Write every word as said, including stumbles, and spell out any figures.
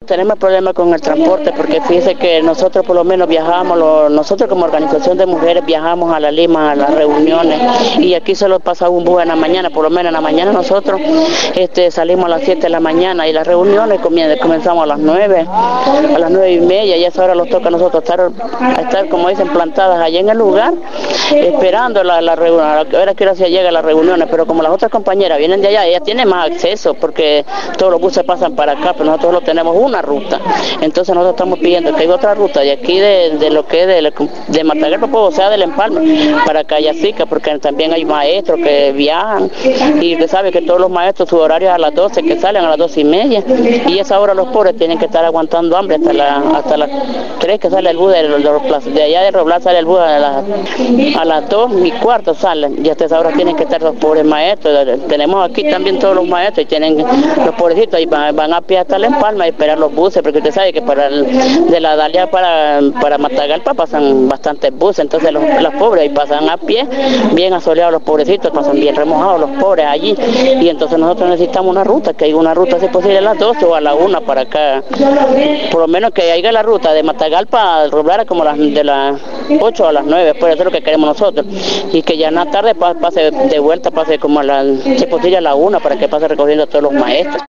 tenemos problemas con el transporte, porque fíjese que nosotros por lo menos viajamos, lo, nosotros como organización de mujeres viajamos a la Lima, a las reuniones, y aquí solo pasa un bus en la mañana, por lo menos en la mañana nosotros este, salimos a las siete de la mañana, y las reuniones comenzamos a las nueve, a las nueve y media, y a esa hora nos toca a nosotros estar, estar como dicen, plantadas allá en el lugar, esperando la, la reunión, a ver a qué hora se llega a las reuniones, pero como las otras compañeras vienen de allá, ellas tienen más acceso, porque todos los buses pasan para acá, pero nosotros solo tenemos una ruta. Entonces nosotros estamos pidiendo que haya otra ruta de aquí de, de lo que es de, de Matagalpa, o sea, del Empalme, para Cayacica, porque también hay maestros que viajan, y usted sabe que todos los maestros su horario es a las doce, que salen a las doce y media, y esa hora los pobres tienen que estar aguantando hambre hasta la, hasta las tres que sale el bus de, de, de allá de Roblar, sale el bus a, la, a las dos y cuarto salen, y hasta esa hora tienen que estar los pobres maestros. Tenemos aquí también todos los maestros, y tienen los pobrecitos, y van, van a pie hasta la Empalme a esperar los buses, porque usted sabe que para el, de la Dalia para, para Matagalpa pasan bastantes buses, entonces los, los pobres ahí pasan a pie, bien asoleados los pobrecitos, pasan bien remojados los pobres allí, y entonces nosotros necesitamos una ruta, que haya una ruta si posible a las doce o a la una para acá, por lo menos que haya la ruta de Matagalpa a Roblar como las, de las ocho a las nueve, pues eso es lo que queremos nosotros, y que ya en la tarde pase de vuelta, pase como a la, si posible a la una, para que pase recogiendo a todos los maestros.